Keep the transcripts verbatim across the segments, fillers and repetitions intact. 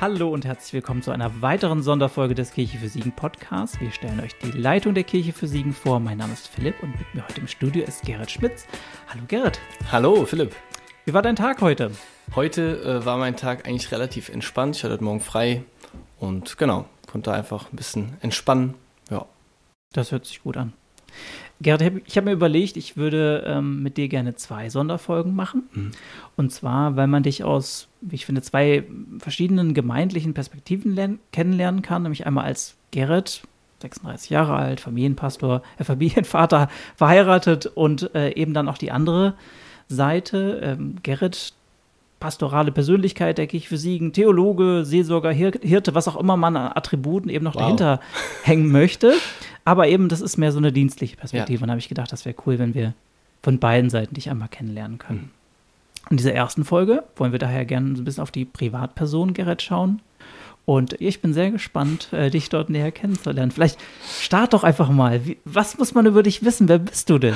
Hallo und herzlich willkommen zu einer weiteren Sonderfolge des Kirche für Siegen Podcasts. Wir stellen euch die Leitung der Kirche für Siegen vor. Mein Name ist Philipp und mit mir heute im Studio ist Gerrit Schmitz. Hallo Gerrit. Hallo Philipp. Wie war dein Tag heute? Heute äh, war mein Tag eigentlich relativ entspannt. Ich hatte heute Morgen frei und genau, konnte einfach ein bisschen entspannen. Ja. Das hört sich gut an. Gerrit, ich habe mir überlegt, ich würde ähm, mit dir gerne zwei Sonderfolgen machen. Mhm. Und zwar, weil man dich aus, wie ich finde, zwei verschiedenen gemeindlichen Perspektiven lern- kennenlernen kann. Nämlich einmal als Gerrit, sechsunddreißig Jahre alt, Familienpastor, äh, Familienvater, verheiratet und äh, eben dann auch die andere Seite. Ähm, Gerrit, pastorale Persönlichkeit der Kirche für Siegen, Theologe, Seelsorger, Hir- Hirte, was auch immer man an Attributen eben noch wow. dahinter hängen möchte. Aber eben, das ist mehr so eine dienstliche Perspektive. Ja. Und da habe ich gedacht, das wäre cool, wenn wir von beiden Seiten dich einmal kennenlernen können. Mhm. In dieser ersten Folge wollen wir daher gerne so ein bisschen auf die Privatperson Gerrit schauen. Und ich bin sehr gespannt, äh, dich dort näher kennenzulernen. Vielleicht start doch einfach mal. Wie, was muss man über dich wissen? Wer bist du denn?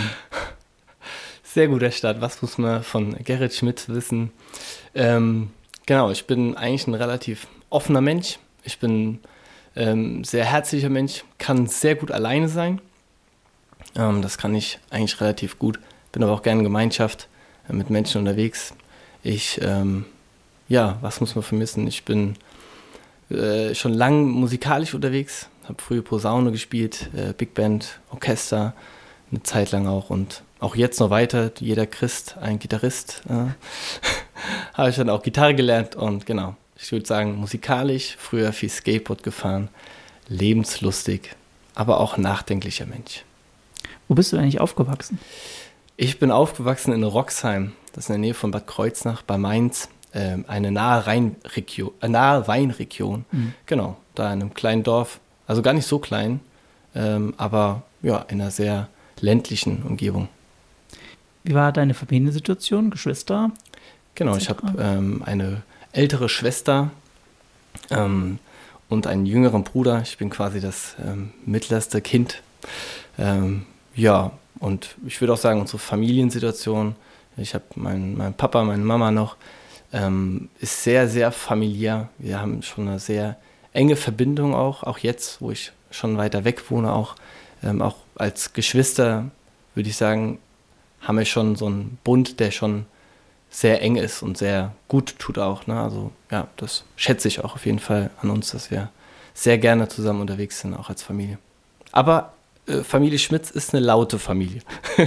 Sehr guter Start. Was muss man von Gerrit Schmitz wissen? Ähm, genau, ich bin eigentlich ein relativ offener Mensch. Ich bin ähm, sehr herzlicher Mensch, kann sehr gut alleine sein. Ähm, das kann ich eigentlich relativ gut. Bin aber auch gerne in Gemeinschaft äh, mit Menschen unterwegs. Ich, ähm, ja, was muss man vermissen? Ich bin äh, schon lange musikalisch unterwegs, habe früher Posaune gespielt, äh, Big Band, Orchester, eine Zeit lang auch und auch jetzt noch weiter, jeder Christ, ein Gitarrist, äh, habe ich dann auch Gitarre gelernt und genau, ich würde sagen musikalisch, früher viel Skateboard gefahren, lebenslustig, aber auch nachdenklicher Mensch. Wo bist du eigentlich aufgewachsen? Ich bin aufgewachsen in Roxheim, das ist in der Nähe von Bad Kreuznach bei Mainz, äh, eine nahe, Rheinregion, äh, nahe Weinregion, mhm. genau, da in einem kleinen Dorf, also gar nicht so klein, ähm, aber ja, in einer sehr ländlichen Umgebung. Wie war deine Familiensituation, Geschwister? Genau, ich habe ähm, eine ältere Schwester ähm, und einen jüngeren Bruder. Ich bin quasi das ähm, mittlerste Kind. Ähm, ja, und ich würde auch sagen, unsere Familiensituation, ich habe meinen mein Papa, meine Mama noch, ähm, ist sehr, sehr familiär. Wir haben schon eine sehr enge Verbindung auch, auch jetzt, wo ich schon weiter weg wohne, auch, ähm, auch als Geschwister, würde ich sagen, haben wir schon so einen Bund, der schon sehr eng ist und sehr gut tut auch. Ne? Also ja, das schätze ich auch auf jeden Fall an uns, dass wir sehr gerne zusammen unterwegs sind, auch als Familie. Aber äh, Familie Schmitz ist eine laute Familie.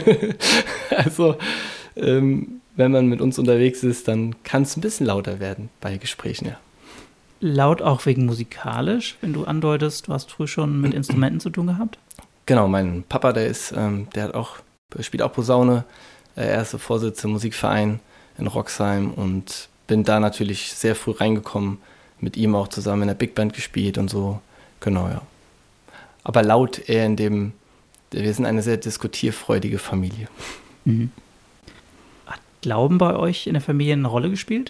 Also ähm, wenn man mit uns unterwegs ist, dann kann es ein bisschen lauter werden bei Gesprächen, ja. Laut auch wegen musikalisch, wenn du andeutest, du hast früh schon mit Instrumenten zu tun gehabt? Genau, mein Papa, der ist, ähm, der hat auch spielt auch Posaune, er ist Vorsitzender im Musikverein in Roxheim und bin da natürlich sehr früh reingekommen, mit ihm auch zusammen in der Big Band gespielt und so, genau, ja. Aber laut eher in dem, wir sind eine sehr diskutierfreudige Familie. Mhm. Hat Glauben bei euch in der Familie eine Rolle gespielt?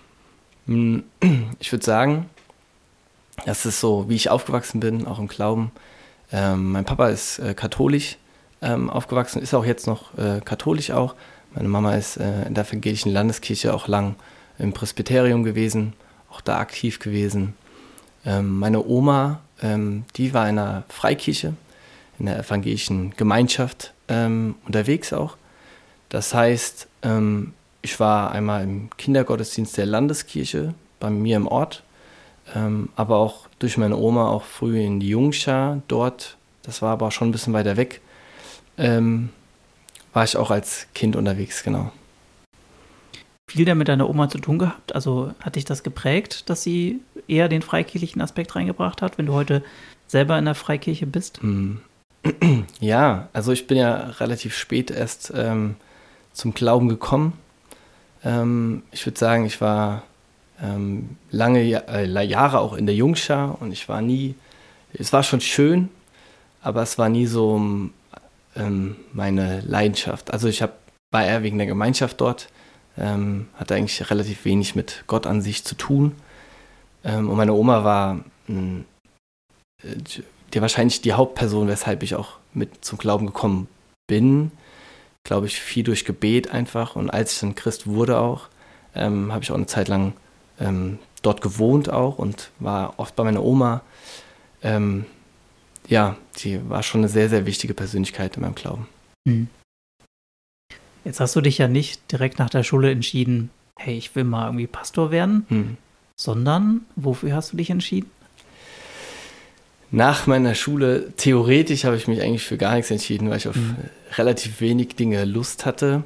Ich würde sagen, das ist so, wie ich aufgewachsen bin, auch im Glauben. Ähm, mein Papa ist äh, katholisch, Ähm, aufgewachsen, ist auch jetzt noch äh, katholisch auch. Meine Mama ist äh, in der evangelischen Landeskirche auch lang im Presbyterium gewesen, auch da aktiv gewesen. Ähm, meine Oma, ähm, die war in einer Freikirche, in der evangelischen Gemeinschaft ähm, unterwegs auch. Das heißt, ähm, ich war einmal im Kindergottesdienst der Landeskirche bei mir im Ort, ähm, aber auch durch meine Oma auch früh in die Jungschar dort, das war aber schon ein bisschen weiter weg, Ähm, war ich auch als Kind unterwegs, genau. Viel da mit deiner Oma zu tun gehabt? Also hat dich das geprägt, dass sie eher den freikirchlichen Aspekt reingebracht hat, wenn du heute selber in der Freikirche bist? Ja, also ich bin ja relativ spät erst ähm, zum Glauben gekommen. Ähm, ich würde sagen, ich war ähm, lange ja- äh, Jahre auch in der Jungschar und ich war nie, es war schon schön, aber es war nie so ähm, meine Leidenschaft. Also ich hab, war eher wegen der Gemeinschaft dort, ähm, hatte eigentlich relativ wenig mit Gott an sich zu tun. Ähm, und meine Oma war mh, die, wahrscheinlich die Hauptperson, weshalb ich auch mit zum Glauben gekommen bin. Glaube ich, viel durch Gebet einfach. Und als ich dann Christ wurde auch, ähm, habe ich auch eine Zeit lang ähm, dort gewohnt auch und war oft bei meiner Oma. Ähm, ja, die war schon eine sehr, sehr wichtige Persönlichkeit in meinem Glauben. Hm. Jetzt hast du dich ja nicht direkt nach der Schule entschieden, hey, ich will mal irgendwie Pastor werden, hm. sondern wofür hast du dich entschieden? Nach meiner Schule, theoretisch habe ich mich eigentlich für gar nichts entschieden, weil ich auf hm. relativ wenig Dinge Lust hatte.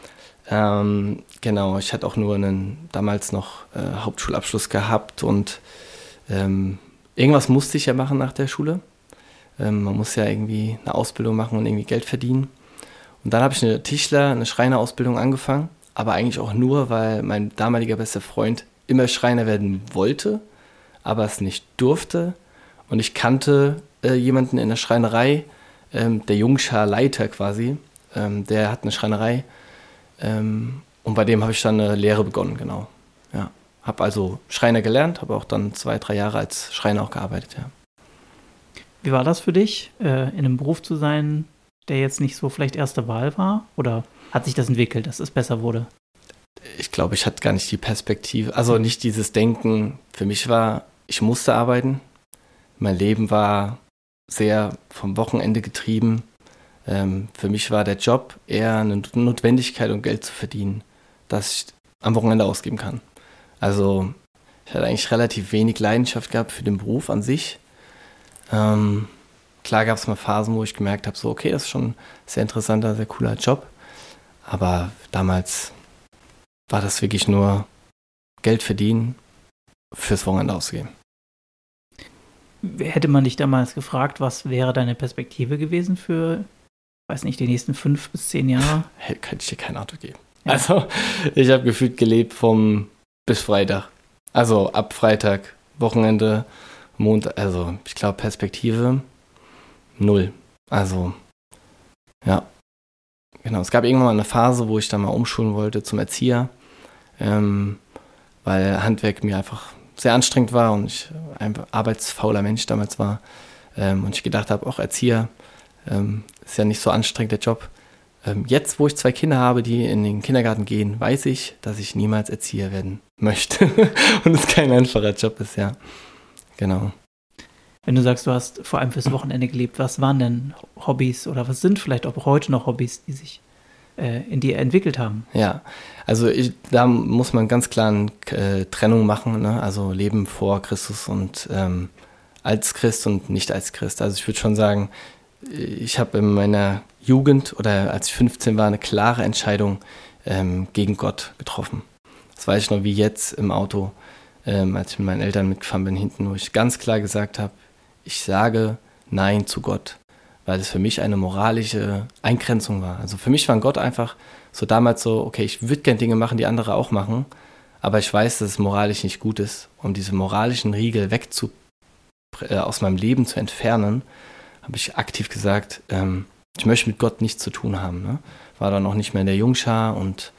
Ähm, genau, ich hatte auch nur einen damals noch äh, Hauptschulabschluss gehabt und ähm, irgendwas musste ich ja machen nach der Schule. Ähm, man muss ja irgendwie eine Ausbildung machen und irgendwie Geld verdienen. Und dann habe ich eine Tischler-, eine Schreinerausbildung angefangen, aber eigentlich auch nur, weil mein damaliger bester Freund immer Schreiner werden wollte, aber es nicht durfte. Und ich kannte äh, jemanden in der Schreinerei, ähm, der Jungscharleiter quasi, ähm, der hat eine Schreinerei ähm, und bei dem habe ich dann eine Lehre begonnen, genau. Ja, habe also Schreiner gelernt, habe auch dann zwei, drei Jahre als Schreiner auch gearbeitet, ja. Wie war das für dich, äh, in einem Beruf zu sein, der jetzt nicht so vielleicht erste Wahl war? Oder hat sich das entwickelt, dass es besser wurde? Ich glaube, ich hatte gar nicht die Perspektive, also nicht dieses Denken. Für mich war, ich musste arbeiten. Mein Leben war sehr vom Wochenende getrieben. Ähm, für mich war der Job eher eine Notwendigkeit, um Geld zu verdienen, das ich am Wochenende ausgeben kann. Also ich hatte eigentlich relativ wenig Leidenschaft gehabt für den Beruf an sich. Ähm, klar gab es mal Phasen, wo ich gemerkt habe, so okay, das ist schon ein sehr interessanter, sehr cooler Job. Aber damals war das wirklich nur Geld verdienen, fürs Wochenende auszugeben. Hätte man dich damals gefragt, was wäre deine Perspektive gewesen für, weiß nicht, die nächsten fünf bis zehn Jahre? Könnte ich dir kein Auto geben. Ja. Also ich habe gefühlt gelebt vom bis Freitag. Also ab Freitag, Wochenende, Montag, also ich glaube Perspektive null. Also ja, genau. Es gab irgendwann mal eine Phase, wo ich dann mal umschulen wollte zum Erzieher, ähm, weil Handwerk mir einfach sehr anstrengend war und ich ein arbeitsfauler Mensch damals war ähm, und ich gedacht habe, auch Erzieher ähm, ist ja nicht so anstrengend der Job. Ähm, jetzt, wo ich zwei Kinder habe, die in den Kindergarten gehen, weiß ich, dass ich niemals Erzieher werden möchte und es kein einfacher Job ist, ja. Genau. Wenn du sagst, du hast vor allem fürs Wochenende gelebt, was waren denn Hobbys oder was sind vielleicht auch heute noch Hobbys, die sich äh, in dir entwickelt haben? Ja, also ich, da muss man ganz klar eine äh, Trennung machen, ne? Also Leben vor Christus und ähm, als Christ und nicht als Christ. Also ich würde schon sagen, ich habe in meiner Jugend oder als ich fünfzehn war eine klare Entscheidung ähm, gegen Gott getroffen. Das weiß ich noch wie jetzt im Auto, ähm, als ich mit meinen Eltern mitgefahren bin hinten, wo ich ganz klar gesagt habe, ich sage Nein zu Gott, weil es für mich eine moralische Eingrenzung war. Also für mich war Gott einfach so damals so, okay, ich würde gerne Dinge machen, die andere auch machen, aber ich weiß, dass es moralisch nicht gut ist. Um diese moralischen Riegel weg zu, äh, aus meinem Leben zu entfernen, habe ich aktiv gesagt, ähm, ich möchte mit Gott nichts zu tun haben. Ne? War dann auch nicht mehr in der Jungschar und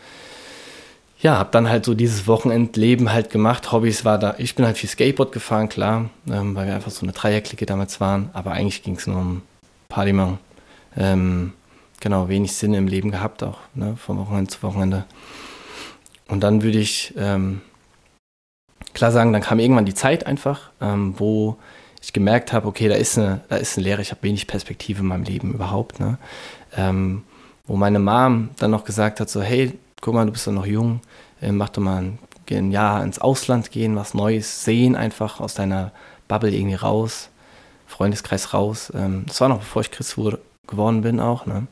ja, habe dann halt so dieses Wochenendleben halt gemacht. Hobbys war da, ich bin halt viel Skateboard gefahren, klar, ähm, weil wir einfach so eine Dreierklicke damals waren, aber eigentlich ging es nur um Party machen. Ähm, genau, wenig Sinn im Leben gehabt auch, ne, vom Wochenende zu Wochenende. Und dann würde ich ähm, klar sagen, dann kam irgendwann die Zeit einfach, ähm, wo ich gemerkt habe, okay, da ist eine, da ist eine Lehre, ich habe wenig Perspektive in meinem Leben überhaupt, ne? Ähm, wo meine Mom dann noch gesagt hat, so, hey, guck mal, du bist doch noch jung, äh, mach doch mal ein, ein Jahr ins Ausland gehen, was Neues sehen, einfach aus deiner Bubble irgendwie raus, Freundeskreis raus. Ähm, das war noch bevor ich Christ wurde, geworden bin auch, ne?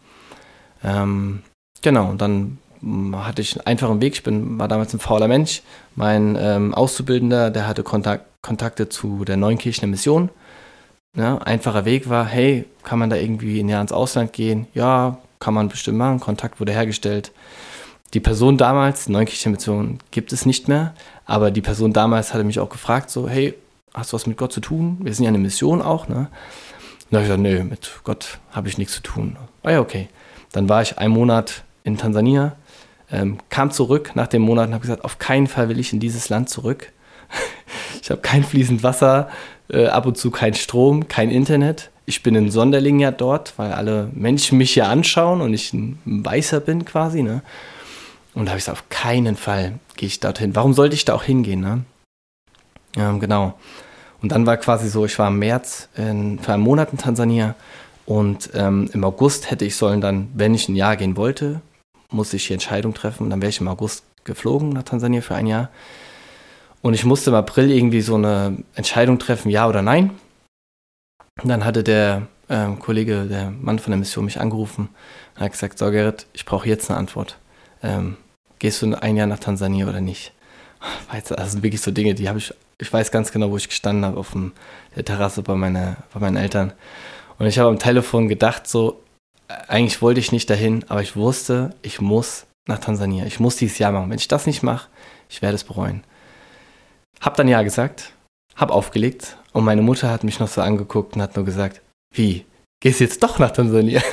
Ähm, genau, und dann hatte ich einen einfachen Weg, ich bin, war damals ein fauler Mensch. Mein ähm, Auszubildender, der hatte Kontakt, Kontakte zu der Neunkirchener Mission. Ja, einfacher Weg war, hey, kann man da irgendwie ein Jahr ins Ausland gehen? Ja, kann man bestimmt machen, Kontakt wurde hergestellt. Die Person damals, die Neunkirchener Mission gibt es nicht mehr, aber die Person damals hatte mich auch gefragt, so, hey, hast du was mit Gott zu tun? Wir sind ja eine Mission auch, ne? Und da habe ich gesagt, nö, mit Gott habe ich nichts zu tun. Ah ja, okay. Dann war ich einen Monat in Tansania, ähm, kam zurück nach dem Monat und habe gesagt, auf keinen Fall will ich in dieses Land zurück. Ich habe kein fließend Wasser, äh, ab und zu kein Strom, kein Internet. Ich bin ein Sonderling ja dort, weil alle Menschen mich hier anschauen und ich ein Weißer bin quasi, ne? Und da habe ich gesagt, auf keinen Fall gehe ich dorthin. Warum sollte ich da auch hingehen, ne? Ähm, genau. Und dann war quasi so, ich war im März in, für einen Monat in Tansania und ähm, im August hätte ich sollen dann, wenn ich ein Jahr gehen wollte, musste ich die Entscheidung treffen. Dann wäre ich im August geflogen nach Tansania für ein Jahr. Und ich musste im April irgendwie so eine Entscheidung treffen, ja oder nein. Und dann hatte der ähm, Kollege, der Mann von der Mission, mich angerufen und hat gesagt, so Gerrit, ich brauche jetzt eine Antwort. Ähm, gehst du ein Jahr nach Tansania oder nicht? Das sind wirklich so Dinge, die habe ich, ich weiß ganz genau, wo ich gestanden habe, auf dem, der Terrasse bei, meine, bei meinen Eltern. Und ich habe am Telefon gedacht, so, eigentlich wollte ich nicht dahin, aber ich wusste, ich muss nach Tansania. Ich muss dieses Jahr machen. Wenn ich das nicht mache, ich werde es bereuen. Hab dann ja gesagt, hab aufgelegt und meine Mutter hat mich noch so angeguckt und hat nur gesagt, wie, gehst du jetzt doch nach Tansania?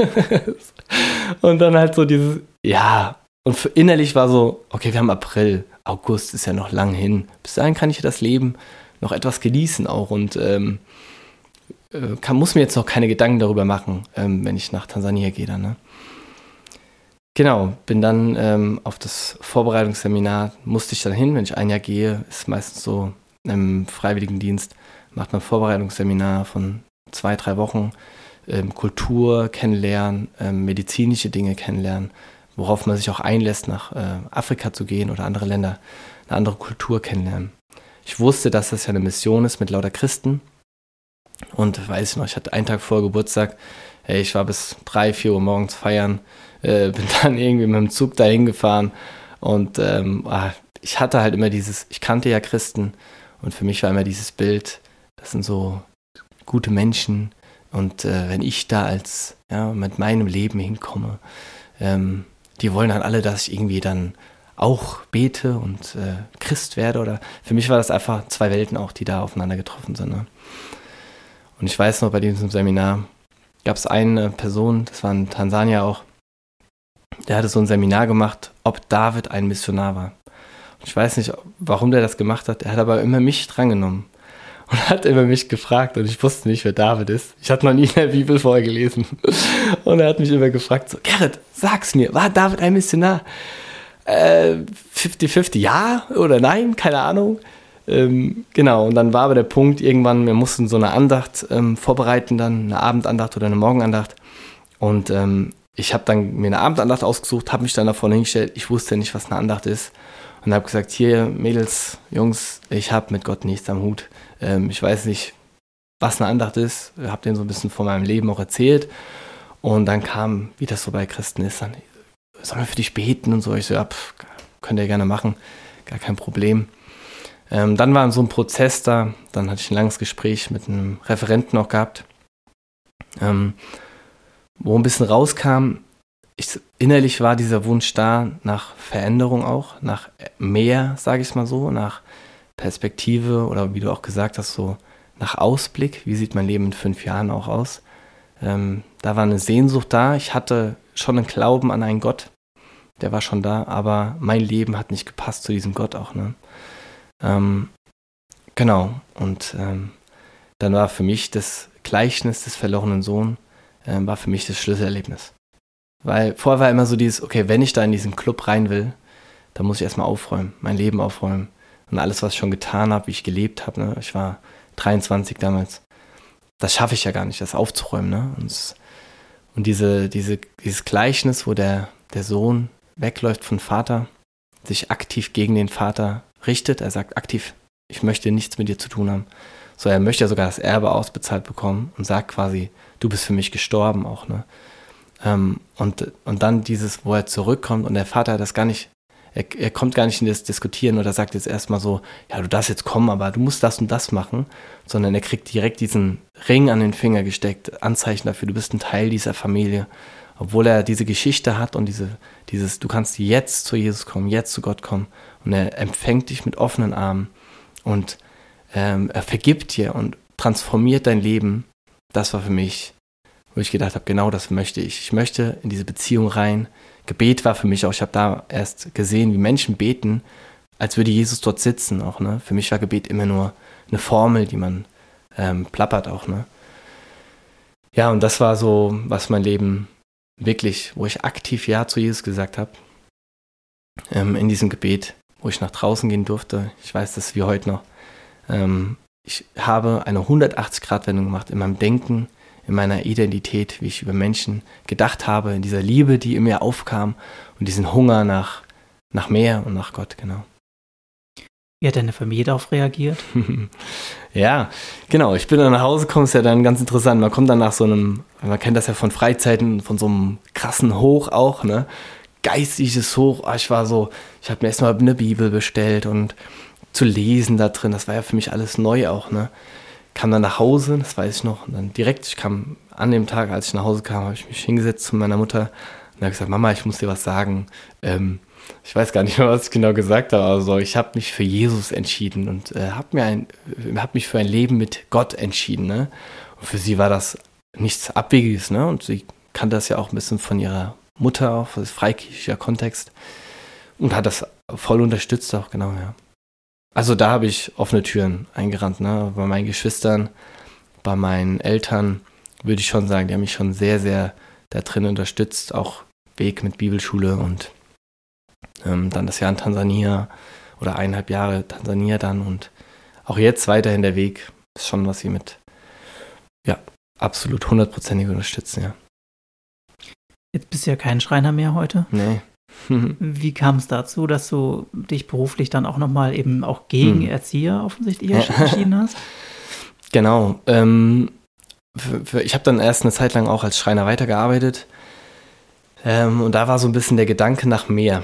Und dann halt so dieses, ja, und für innerlich war so, okay, wir haben April, August ist ja noch lang hin. Bis dahin kann ich das Leben noch etwas genießen auch und ähm, kann, muss mir jetzt noch keine Gedanken darüber machen, ähm, wenn ich nach Tansania gehe dann, ne? Genau, bin dann ähm, auf das Vorbereitungsseminar, musste ich dann hin, wenn ich ein Jahr gehe, ist meistens so im Freiwilligendienst, macht man ein Vorbereitungsseminar von zwei, drei Wochen, ähm, Kultur kennenlernen, ähm, medizinische Dinge kennenlernen, worauf man sich auch einlässt, nach äh, Afrika zu gehen oder andere Länder, eine andere Kultur kennenlernen. Ich wusste, dass das ja eine Mission ist mit lauter Christen und weiß ich noch, ich hatte einen Tag vor Geburtstag, hey, ich war bis drei, vier Uhr morgens feiern, äh, bin dann irgendwie mit dem Zug dahin gefahren und ähm, ich hatte halt immer dieses, ich kannte ja Christen und für mich war immer dieses Bild, das sind so gute Menschen und äh, wenn ich da als, ja, mit meinem Leben hinkomme, ähm, die wollen dann alle, dass ich irgendwie dann auch bete und äh, Christ werde oder für mich war das einfach zwei Welten auch, die da aufeinander getroffen sind, ne? Und ich weiß noch, bei diesem Seminar gab es eine Person, das war in Tansania auch, der hatte so ein Seminar gemacht, ob David ein Missionar war. Und ich weiß nicht, warum der das gemacht hat, er hat aber immer mich drangenommen und hat immer mich gefragt und ich wusste nicht, wer David ist. Ich hatte noch nie in der Bibel vorher gelesen. Und er hat mich immer gefragt, so, Gerrit, sag's mir, war David ein Missionar? Äh, fünfzig fünfzig, ja oder nein, keine Ahnung. Ähm, genau, und dann war aber der Punkt irgendwann, wir mussten so eine Andacht ähm, vorbereiten dann, eine Abendandacht oder eine Morgenandacht. Und ähm, ich habe dann mir eine Abendandacht ausgesucht, habe mich dann da vorne hingestellt, ich wusste nicht, was eine Andacht ist. Und habe gesagt, hier Mädels, Jungs, ich habe mit Gott nichts am Hut. Ähm, ich weiß nicht, was eine Andacht ist, habe denen so ein bisschen von meinem Leben auch erzählt. Und dann kam, wie das so bei Christen ist, dann sollen wir für dich beten und so. Ich so, ja, pff, könnt ihr gerne machen, gar kein Problem. Ähm, dann war so ein Prozess da, dann hatte ich ein langes Gespräch mit einem Referenten auch gehabt, ähm, wo ein bisschen rauskam, ich, innerlich war dieser Wunsch da nach Veränderung auch, nach mehr, sage ich es mal so, nach Perspektive oder wie du auch gesagt hast, so nach Ausblick, wie sieht mein Leben in fünf Jahren auch aus. Ähm, da war eine Sehnsucht da, ich hatte schon einen Glauben an einen Gott, der war schon da, aber mein Leben hat nicht gepasst zu diesem Gott auch, ne? Ähm, genau, und ähm, dann war für mich das Gleichnis des verlorenen Sohnes, ähm, war für mich das Schlüsselerlebnis. Weil vorher war immer so dieses, okay, wenn ich da in diesen Club rein will, dann muss ich erstmal aufräumen, mein Leben aufräumen und alles, was ich schon getan habe, wie ich gelebt habe, ne? Ich war dreiundzwanzig damals, das schaffe ich ja gar nicht, das aufzuräumen, ne? Und, und diese, diese, dieses Gleichnis, wo der, der Sohn wegläuft von Vater, sich aktiv gegen den Vater richtet, er sagt aktiv, ich möchte nichts mit dir zu tun haben. So, er möchte ja sogar das Erbe ausbezahlt bekommen und sagt quasi, du bist für mich gestorben auch, ne? Ähm, und, und dann dieses, wo er zurückkommt und der Vater das gar nicht, er, er kommt gar nicht in das Diskutieren oder sagt jetzt erstmal so, ja, du darfst jetzt kommen, aber du musst das und das machen, sondern er kriegt direkt diesen Ring an den Finger gesteckt, Anzeichen dafür, du bist ein Teil dieser Familie, obwohl er diese Geschichte hat und diese, dieses, du kannst jetzt zu Jesus kommen, jetzt zu Gott kommen und er empfängt dich mit offenen Armen und ähm, er vergibt dir und transformiert dein Leben. Das war für mich, wo ich gedacht habe, genau das möchte ich. Ich möchte in diese Beziehung rein. Gebet war für mich auch, ich habe da erst gesehen, wie Menschen beten, als würde Jesus dort sitzen auch, ne? Für mich war Gebet immer nur eine Formel, die man ähm, plappert auch, ne? Ja, und das war so, was mein Leben wirklich, wo ich aktiv Ja zu Jesus gesagt habe. ähm, in diesem Gebet, wo ich nach draußen gehen durfte. Ich weiß das wie heute noch. Ähm, ich habe eine hundertachtzig-Grad-Wendung gemacht in meinem Denken, in meiner Identität, wie ich über Menschen gedacht habe, in dieser Liebe, die in mir aufkam und diesen Hunger nach, nach mehr und nach Gott, genau. Wie hat deine Familie darauf reagiert? Ja, genau. Ich bin dann nach Hause gekommen, ist ja dann ganz interessant. Man kommt dann nach so einem, man kennt das ja von Freizeiten, von so einem krassen Hoch auch, ne? Geistiges Hoch. Oh, ich war so, ich habe mir erstmal eine Bibel bestellt und zu lesen da drin, das war ja für mich alles neu auch, ne? Kam dann nach Hause, das weiß ich noch, und dann direkt, ich kam an dem Tag, als ich nach Hause kam, habe ich mich hingesetzt zu meiner Mutter und habe gesagt, Mama, ich muss dir was sagen. Ähm, ich weiß gar nicht mehr, was ich genau gesagt habe, aber so, ich habe mich für Jesus entschieden und äh, habe mir ein, äh, habe mich für ein Leben mit Gott entschieden, ne? Und für sie war das nichts Abwegiges, ne? Und sie kannte das ja auch ein bisschen von ihrer Mutter, auch das freikirchlicher Kontext, und hat das voll unterstützt auch, genau, ja. Also da habe ich offene Türen eingerannt, ne? Bei meinen Geschwistern, bei meinen Eltern würde ich schon sagen, die haben mich schon sehr, sehr da drin unterstützt, auch Weg mit Bibelschule und ähm, dann das Jahr in Tansania oder eineinhalb Jahre Tansania dann und auch jetzt weiterhin der Weg ist schon, was sie mit, ja, absolut hundertprozentig unterstützen, ja. Jetzt bist du ja kein Schreiner mehr heute. Nee. Wie kam es dazu, dass du dich beruflich dann auch nochmal eben auch gegen hm. Erzieher offensichtlich entschieden hast? Genau. Ähm, für, für, ich habe dann erst eine Zeit lang auch als Schreiner weitergearbeitet. Ähm, und da war so ein bisschen der Gedanke nach mehr.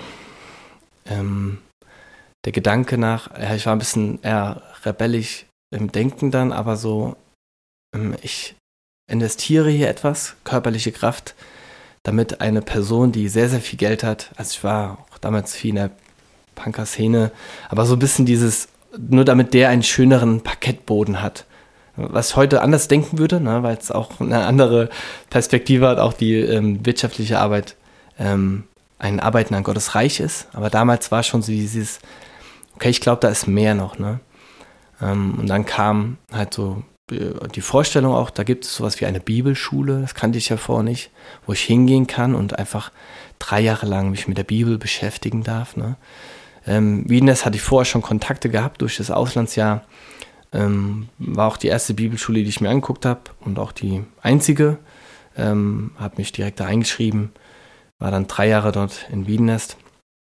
Ähm, der Gedanke nach, ja, ich war ein bisschen eher rebellisch im Denken dann, aber so, ähm, ich investiere hier etwas, körperliche Kraft, damit eine Person, die sehr, sehr viel Geld hat, also ich war auch damals viel in der Punker-Szene, aber so ein bisschen dieses, nur damit der einen schöneren Parkettboden hat. Was ich heute anders denken würde, ne, weil es auch eine andere Perspektive hat, auch die ähm, wirtschaftliche Arbeit, ähm, ein Arbeiten an Gottes Reich ist. Aber damals war schon so dieses, okay, ich glaube, da ist mehr noch. Ne? Ähm, und dann kam halt so die Vorstellung auch, da gibt es sowas wie eine Bibelschule, das kannte ich ja vorher nicht, wo ich hingehen kann und einfach drei Jahre lang mich mit der Bibel beschäftigen darf. Ne? Ähm, Wiedenest hatte ich vorher schon Kontakte gehabt durch das Auslandsjahr, ähm, war auch die erste Bibelschule, die ich mir angeguckt habe und auch die einzige, ähm, habe mich direkt da eingeschrieben, war dann drei Jahre dort in Wiedenest,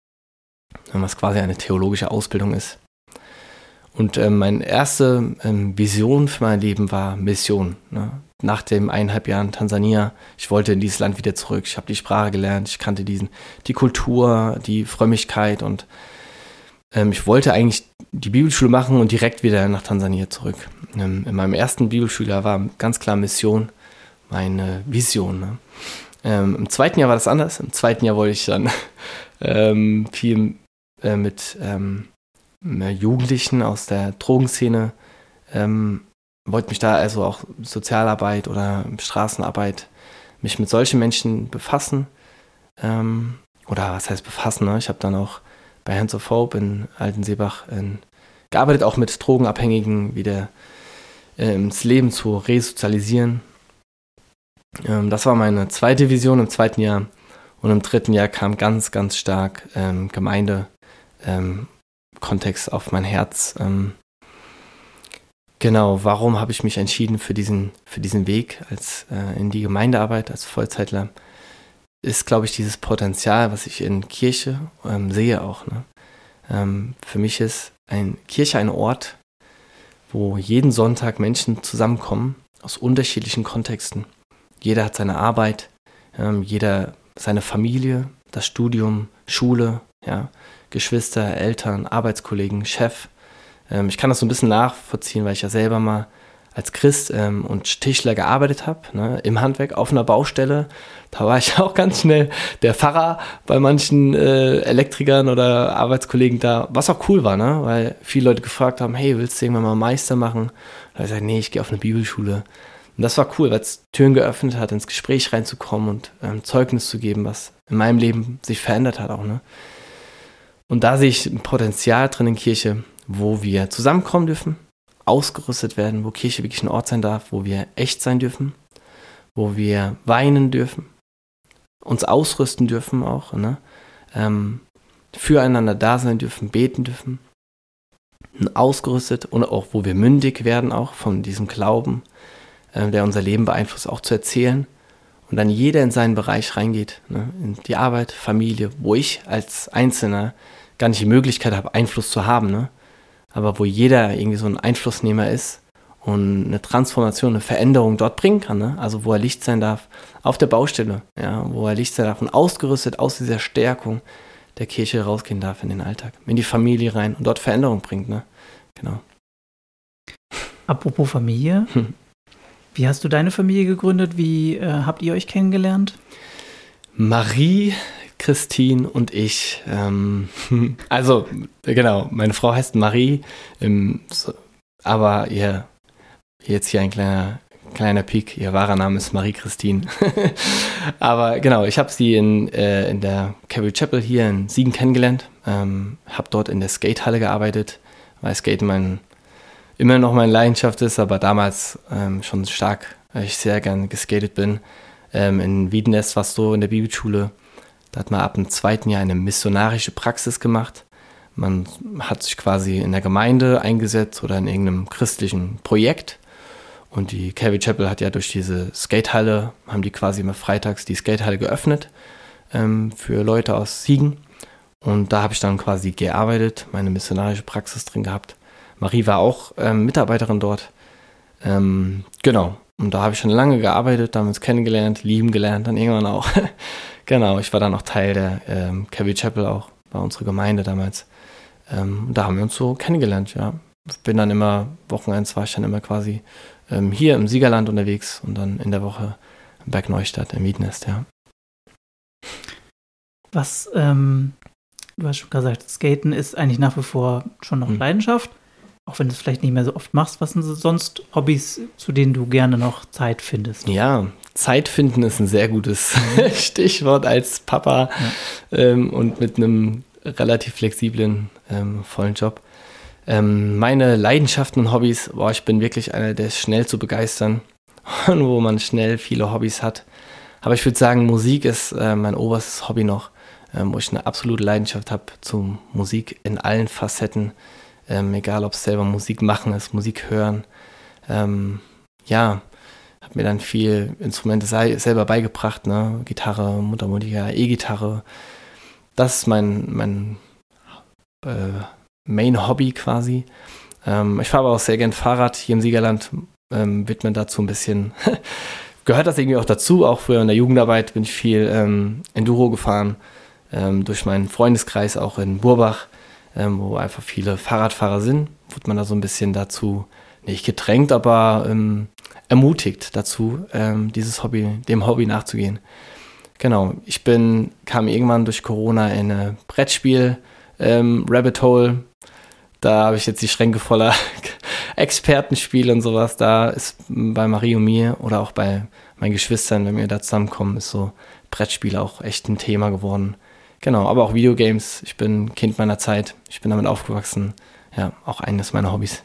was quasi eine theologische Ausbildung ist. Und ähm, meine erste ähm, Vision für mein Leben war Mission. Ne? Nach den eineinhalb Jahren Tansania, ich wollte in dieses Land wieder zurück. Ich habe die Sprache gelernt, ich kannte diesen, die Kultur, die Frömmigkeit und ähm, ich wollte eigentlich die Bibelschule machen und direkt wieder nach Tansania zurück. Ähm, in meinem ersten Bibelschuljahr war ganz klar Mission, meine Vision. Ne? Ähm, Im zweiten Jahr war das anders. Im zweiten Jahr wollte ich dann ähm, viel äh, mit ähm, Jugendlichen aus der Drogenszene, ähm, wollte mich da also auch Sozialarbeit oder Straßenarbeit, mich mit solchen Menschen befassen. Ähm, oder was heißt befassen? Ne? Ich habe dann auch bei Hands of Hope in Altenseebach in, gearbeitet, auch mit Drogenabhängigen wieder äh, ins Leben zu resozialisieren. Ähm, das war meine zweite Vision im zweiten Jahr. Und im dritten Jahr kam ganz, ganz stark ähm, Gemeinde, ähm, Kontext auf mein Herz. Ähm, genau, warum habe ich mich entschieden für diesen, für diesen Weg als äh, in die Gemeindearbeit als Vollzeitler? Ist, glaube ich, dieses Potenzial, was ich in Kirche ähm, sehe auch. Ne? Ähm, für mich ist ein Kirche ein Ort, wo jeden Sonntag Menschen zusammenkommen aus unterschiedlichen Kontexten. Jeder hat seine Arbeit, ähm, jeder seine Familie, das Studium, Schule, ja, Geschwister, Eltern, Arbeitskollegen, Chef. Ähm, ich kann das so ein bisschen nachvollziehen, weil ich ja selber mal als Christ ähm, und Tischler gearbeitet habe, ne, im Handwerk auf einer Baustelle. Da war ich auch ganz schnell der Pfarrer bei manchen äh, Elektrikern oder Arbeitskollegen da, was auch cool war, ne, weil viele Leute gefragt haben, hey, willst du irgendwann mal Meister machen? Da habe ich gesagt, nee, ich gehe auf eine Bibelschule. Und das war cool, weil es Türen geöffnet hat, ins Gespräch reinzukommen und ähm, Zeugnis zu geben, was in meinem Leben sich verändert hat auch, ne. Und da sehe ich ein Potenzial drin in Kirche, wo wir zusammenkommen dürfen, ausgerüstet werden, wo Kirche wirklich ein Ort sein darf, wo wir echt sein dürfen, wo wir weinen dürfen, uns ausrüsten dürfen auch, ne? ähm, füreinander da sein dürfen, beten dürfen, ausgerüstet und auch, wo wir mündig werden auch von diesem Glauben, äh, der unser Leben beeinflusst, auch zu erzählen und dann jeder in seinen Bereich reingeht, ne, in die Arbeit, Familie, wo ich als Einzelner gar nicht die Möglichkeit habe, Einfluss zu haben, ne, aber wo jeder irgendwie so ein Einflussnehmer ist und eine Transformation, eine Veränderung dort bringen kann, ne, also wo er Licht sein darf auf der Baustelle, ja, wo er Licht sein darf und ausgerüstet aus dieser Stärkung der Kirche rausgehen darf in den Alltag, in die Familie rein und dort Veränderung bringt, ne? Genau. Apropos Familie, hm. Wie hast du deine Familie gegründet? Wie äh, habt ihr euch kennengelernt? Marie, Christine und ich. Ähm, also, genau, meine Frau heißt Marie, ähm, so, aber ihr, jetzt hier ein kleiner Kleiner Peak, ihr wahrer Name ist Marie-Christine. Aber genau, ich habe sie in, äh, in der Calvary Chapel hier in Siegen kennengelernt, ähm, habe dort in der Skatehalle gearbeitet, weil Skaten mein, immer noch meine Leidenschaft ist, aber damals ähm, schon stark, weil ich sehr gern geskatet bin. Ähm, in Wiedenest war es so in der Bibelschule, da hat man ab dem zweiten Jahr eine missionarische Praxis gemacht. Man hat sich quasi in der Gemeinde eingesetzt oder in irgendeinem christlichen Projekt. Und die Calvary Chapel hat ja durch diese Skatehalle, haben die quasi immer freitags die Skatehalle geöffnet ähm, für Leute aus Siegen. Und da habe ich dann quasi gearbeitet, meine missionarische Praxis drin gehabt. Marie war auch ähm, Mitarbeiterin dort. Ähm, genau, und da habe ich schon lange gearbeitet, da haben wir uns kennengelernt, lieben gelernt, dann irgendwann auch. Genau, ich war dann auch Teil der ähm, Calvary Chapel auch, war unsere Gemeinde damals. Ähm, da haben wir uns so kennengelernt, ja. Bin dann immer, Wochenends war ich dann immer quasi ähm, hier im Siegerland unterwegs und dann in der Woche in Bergneustadt im Wiedenest, ja. Was, ähm, du hast schon gesagt, Skaten ist eigentlich nach wie vor schon noch hm. Leidenschaft, auch wenn du es vielleicht nicht mehr so oft machst. Was sind sonst Hobbys, zu denen du gerne noch Zeit findest? Ja, Zeit finden ist ein sehr gutes Stichwort als Papa ja. ähm, und mit einem relativ flexiblen, ähm, vollen Job. Ähm, meine Leidenschaften und Hobbys, boah, ich bin wirklich einer, der ist schnell zu begeistern und wo man schnell viele Hobbys hat. Aber ich würde sagen, Musik ist äh, mein oberstes Hobby noch, ähm, wo ich eine absolute Leidenschaft habe zu Musik in allen Facetten. Ähm, egal, ob es selber Musik machen ist, Musik hören. Ähm, ja, habe mir dann viel Instrumente sei, selber beigebracht, ne? Gitarre, Mundharmonika, E-Gitarre. Das ist mein, mein äh, Main-Hobby quasi. Ähm, ich fahre aber auch sehr gern Fahrrad. Hier im Siegerland ähm, wird man dazu ein bisschen, gehört das irgendwie auch dazu. Auch früher in der Jugendarbeit bin ich viel ähm, Enduro gefahren, ähm, durch meinen Freundeskreis auch in Burbach, ähm, wo einfach viele Fahrradfahrer sind. Wurde man da so ein bisschen dazu, nicht gedrängt, aber ähm, ermutigt dazu, ähm, dieses Hobby, dem Hobby nachzugehen. Genau, ich bin, kam irgendwann durch Corona in eine Brettspiel, ähm, Rabbit Hole. Da habe ich jetzt die Schränke voller Expertenspiele und sowas. Da ist bei Marie und mir oder auch bei meinen Geschwistern, wenn wir da zusammenkommen, ist so Brettspiele auch echt ein Thema geworden. Genau, aber auch Videogames. Ich bin Kind meiner Zeit. Ich bin damit aufgewachsen. Ja, auch eines meiner Hobbys.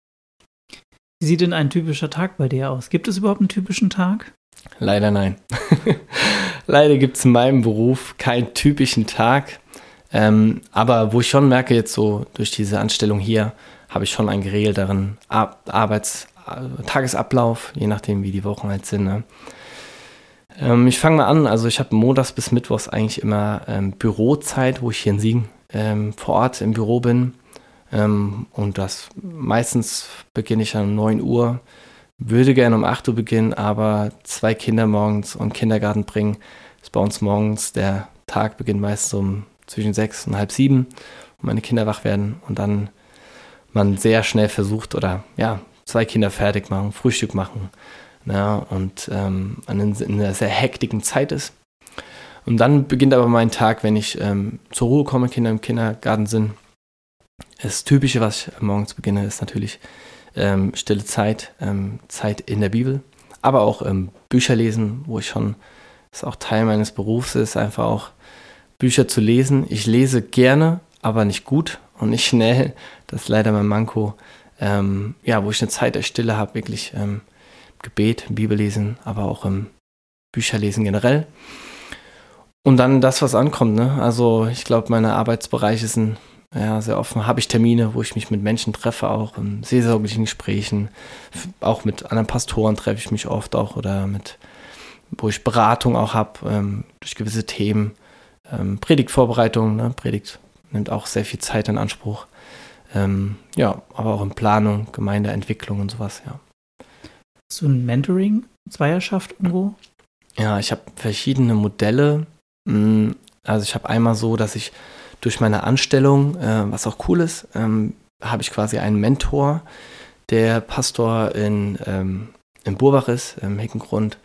Wie sieht denn ein typischer Tag bei dir aus? Gibt es überhaupt einen typischen Tag? Leider nein. Leider gibt es in meinem Beruf keinen typischen Tag. Ähm, aber wo ich schon merke, jetzt so durch diese Anstellung hier, habe ich schon einen geregelteren Ar- Arbeits-, äh, Tagesablauf, je nachdem, wie die Wochen halt sind. Ne? Ähm, ich fange mal an, also ich habe montags bis mittwochs eigentlich immer ähm, Bürozeit, wo ich hier in Siegen ähm, vor Ort im Büro bin. Ähm, und das meistens beginne ich um neun Uhr, würde gerne um acht Uhr beginnen, aber zwei Kinder morgens und Kindergarten bringen, ist bei uns morgens, der Tag beginnt meist um zwischen sechs und halb sieben, und meine Kinder wach werden und dann man sehr schnell versucht oder ja, zwei Kinder fertig machen, Frühstück machen, na, und ähm, in, in einer sehr hektigen Zeit ist. Und dann beginnt aber mein Tag, wenn ich ähm, zur Ruhe komme, Kinder im Kindergarten sind. Das Typische, was ich morgens beginne, ist natürlich ähm, stille Zeit, ähm, Zeit in der Bibel, aber auch ähm, Bücher lesen, wo ich schon, das ist auch Teil meines Berufs ist, einfach auch Bücher zu lesen. Ich lese gerne, aber nicht gut und nicht schnell. Das ist leider mein Manko. Ähm, ja, wo ich eine Zeit der Stille habe, wirklich ähm, Gebet, Bibel lesen, aber auch ähm, Bücher lesen generell. und dann das, was ankommt. Ne? Also ich glaube, meine Arbeitsbereiche sind ja, sehr offen. Habe ich Termine, wo ich mich mit Menschen treffe, auch in seelsorglichen Gesprächen. Auch mit anderen Pastoren treffe ich mich oft auch oder mit, wo ich Beratung auch habe ähm, durch gewisse Themen. Ähm, Predigtvorbereitung, ne? Predigt nimmt auch sehr viel Zeit in Anspruch. Ähm, ja, aber auch in Planung, Gemeindeentwicklung und sowas, ja. Hast du ein Mentoring, Zweierschaft irgendwo? Ja, ich habe verschiedene Modelle. Also ich habe einmal so, dass ich durch meine Anstellung, äh, was auch cool ist, ähm, habe ich quasi einen Mentor, der Pastor in, ähm, in Burbach ist, im Heckengrund.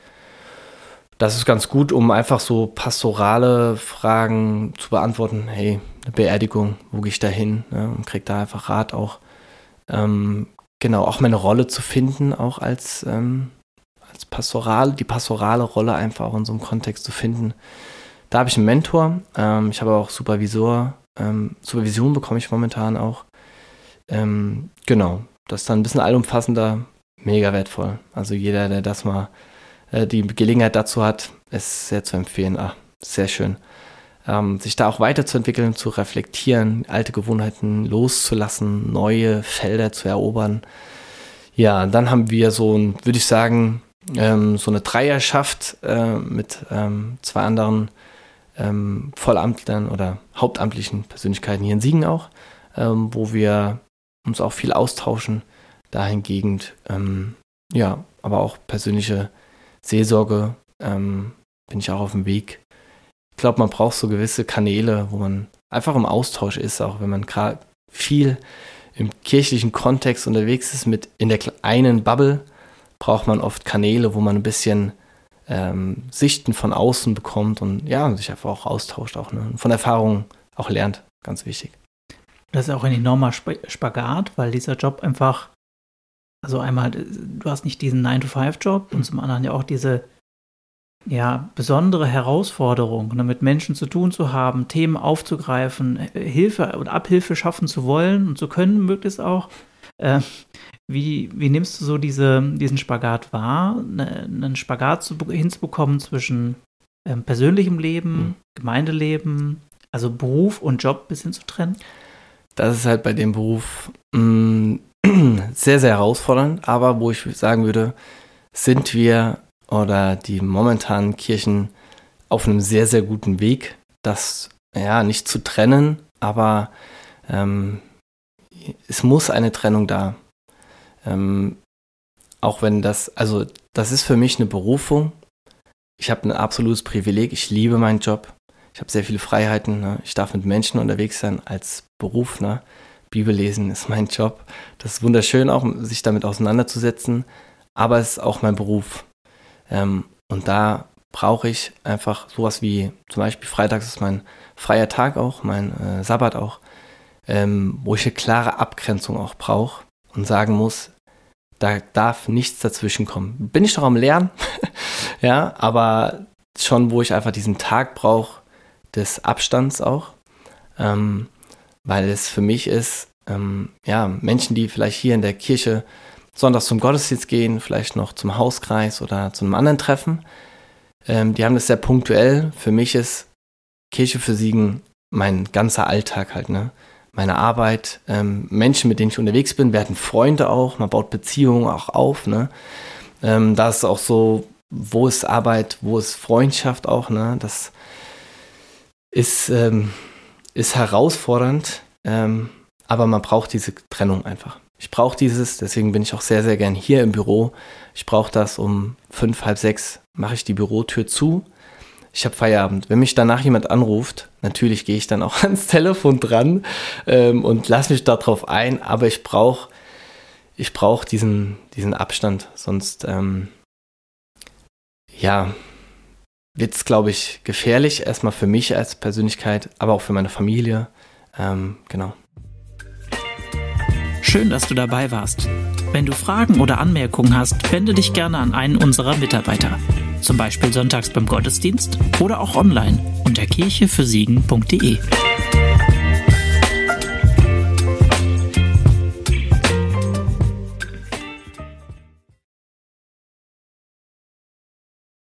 Das ist ganz gut, um einfach so pastorale Fragen zu beantworten. Hey, eine Beerdigung, wo gehe ich da hin? Ne? Und kriege da einfach Rat auch. Ähm, genau, auch meine Rolle zu finden, auch als, ähm, als Pastoral, die pastorale Rolle einfach auch in so einem Kontext zu finden. Da habe ich einen Mentor, ähm, ich habe auch Supervisor, ähm, Supervision bekomme ich momentan auch. Ähm, genau, das ist dann ein bisschen allumfassender, mega wertvoll. Also jeder, der das mal, äh, die Gelegenheit dazu hat, ist sehr zu empfehlen. Ah, sehr schön. Ähm, sich da auch weiterzuentwickeln, zu reflektieren, alte Gewohnheiten loszulassen, neue Felder zu erobern. Ja, dann haben wir so ein, würde ich sagen, ähm, so eine Dreierschaft äh, mit ähm, zwei anderen Ähm, Vollamtlern oder hauptamtlichen Persönlichkeiten hier in Siegen auch, ähm, wo wir uns auch viel austauschen, dahingehend, ähm, ja, aber auch persönliche Seelsorge ähm, bin ich auch auf dem Weg. Ich glaube, man braucht so gewisse Kanäle, wo man einfach im Austausch ist, auch wenn man gerade viel im kirchlichen Kontext unterwegs ist, mit in der einen Bubble, braucht man oft Kanäle, wo man ein bisschen Ähm, Sichten von außen bekommt und ja, sich einfach auch austauscht, auch, ne? Und von Erfahrungen auch lernt, ganz wichtig. Das ist auch ein enormer Spagat, weil dieser Job einfach, also einmal, du hast nicht diesen nine to five Job und zum anderen ja auch diese ja, besondere Herausforderung, ne, mit Menschen zu tun zu haben, Themen aufzugreifen, Hilfe und Abhilfe schaffen zu wollen und zu können, möglichst auch. Äh, Wie, wie nimmst du so diese, diesen Spagat wahr, ne, einen Spagat zu, hinzubekommen zwischen ähm, persönlichem Leben, mhm. Gemeindeleben, also Beruf und Job ein bisschen zu trennen? Das ist halt bei dem Beruf mh, sehr, sehr herausfordernd, aber wo ich sagen würde, sind wir oder die momentanen Kirchen auf einem sehr, sehr guten Weg, das ja nicht zu trennen, aber ähm, es muss eine Trennung da. Ähm, auch wenn das, also das ist für mich eine Berufung. Ich habe ein absolutes Privileg, ich liebe meinen Job. Ich habe sehr viele Freiheiten. Ne? Ich darf mit Menschen unterwegs sein als Beruf. Ne? Bibel lesen ist mein Job. Das ist wunderschön auch, sich damit auseinanderzusetzen. Aber es ist auch mein Beruf. Ähm, und da brauche ich einfach sowas wie, zum Beispiel freitags ist mein freier Tag auch, mein äh, Sabbat auch, ähm, wo ich eine klare Abgrenzung auch brauche und sagen muss, da darf nichts dazwischen kommen. Bin ich noch am Lernen, ja, aber schon, wo ich einfach diesen Tag brauche, des Abstands auch, ähm, weil es für mich ist, ähm, ja, Menschen, die vielleicht hier in der Kirche sonntags zum Gottesdienst gehen, vielleicht noch zum Hauskreis oder zu einem anderen Treffen, ähm, die haben das sehr punktuell. Für mich ist Kirche für Siegen mein ganzer Alltag halt, ne? Meine Arbeit, ähm, Menschen, mit denen ich unterwegs bin, werden Freunde auch, man baut Beziehungen auch auf, ne? Ähm, da ist auch so, wo ist Arbeit, wo ist Freundschaft auch, ne? Das ist, ähm, ist herausfordernd, ähm, aber man braucht diese Trennung einfach. Ich brauche dieses, deswegen bin ich auch sehr, sehr gern hier im Büro. Ich brauche das, um fünf, halb sechs mache ich die Bürotür zu. Ich habe Feierabend. Wenn mich danach jemand anruft, natürlich gehe ich dann auch ans Telefon dran ähm, und lasse mich darauf ein, aber ich brauche ich brauch diesen, diesen Abstand, sonst ähm, ja, wird es, glaube ich, gefährlich, erstmal für mich als Persönlichkeit, aber auch für meine Familie. Ähm, genau. Schön, dass du dabei warst. Wenn du Fragen oder Anmerkungen hast, wende dich gerne an einen unserer Mitarbeiter. Zum Beispiel sonntags beim Gottesdienst oder auch online unter kirche für siegen punkt de.